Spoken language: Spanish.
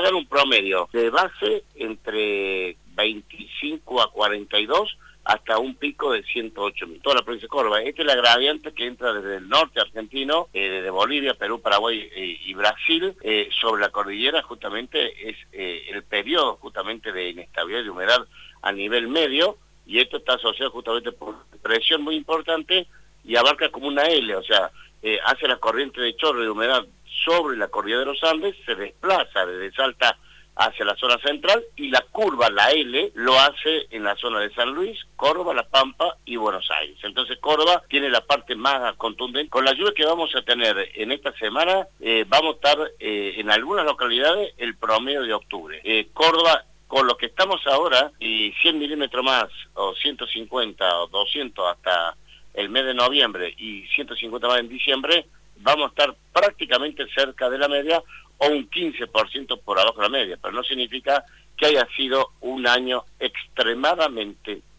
a dar un promedio de base entre 25 a 42 hasta un pico de 108.000. Toda la provincia de Córdoba. Este es el agravante que entra desde el norte argentino, desde Bolivia, Perú, Paraguay y Brasil, sobre la cordillera. Justamente es el periodo justamente de inestabilidad y de humedad a nivel medio, y esto está asociado justamente por presión muy importante y abarca como una L, o sea, hace la corriente de chorro de humedad sobre la cordillera de los Andes, se desplaza desde Salta hacia la zona central, y la curva, la L, lo hace en la zona de San Luis, Córdoba, La Pampa y Buenos Aires. Entonces Córdoba tiene la parte más contundente. Con la lluvia que vamos a tener en esta semana, vamos a estar en algunas localidades el promedio de octubre. Córdoba, con lo que estamos ahora, y 100 milímetros más, o 150, o 200 hasta el mes de noviembre, y 150 más en diciembre, vamos a estar prácticamente cerca de la media, o un 15% por abajo de la media, pero no significa que haya sido un año extremadamente